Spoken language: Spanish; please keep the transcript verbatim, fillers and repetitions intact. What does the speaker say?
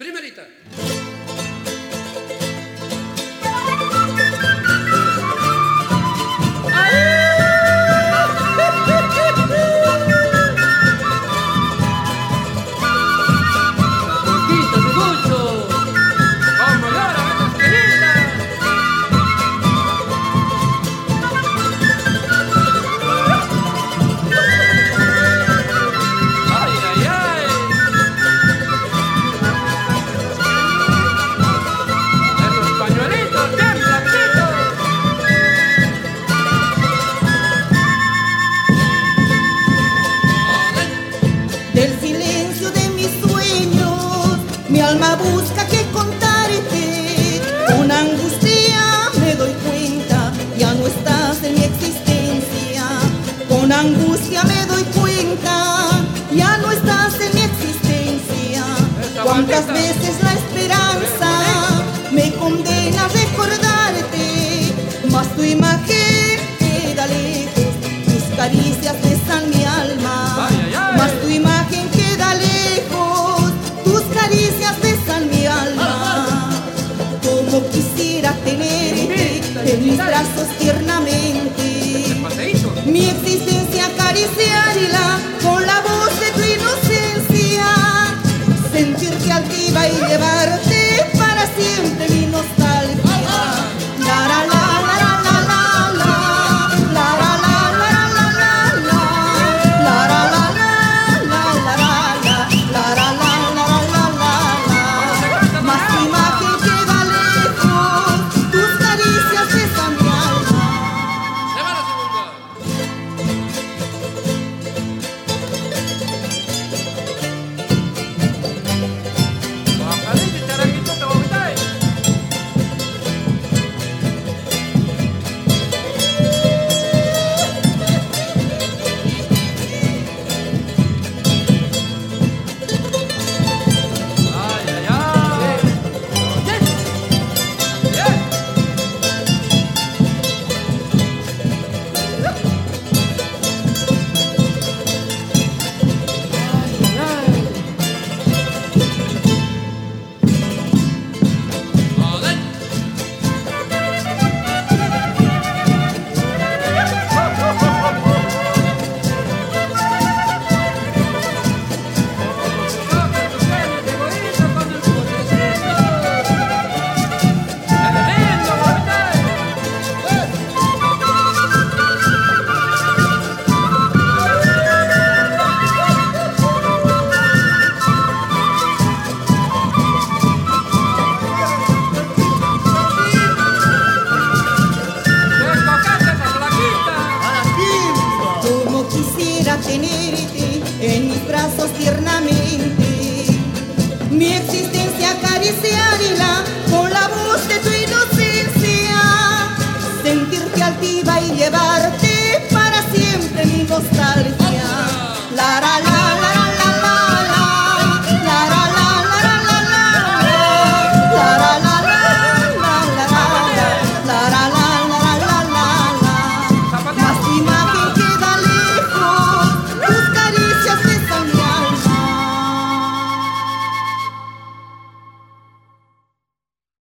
Primerita. Del silencio de mis sueños, mi alma busca que contarte. Con angustia me doy cuenta, ya no estás en mi existencia. Con angustia me doy cuenta, ya no estás en mi existencia. Cuántas veces la esperanza me condena a recordarte, mas tu imagen queda lejos, tus caricias besan mi alma. Mas tu imagen queda lejos, tus caricias besan mi alma. Como quisiera tenerte en mis brazos tiernamente, mi existencia acariciarla con la voz de tu inocencia, sentirte altiva y llevarte para siempre mi nostalgia. La, la, la. Tenerte en mis brazos tiernos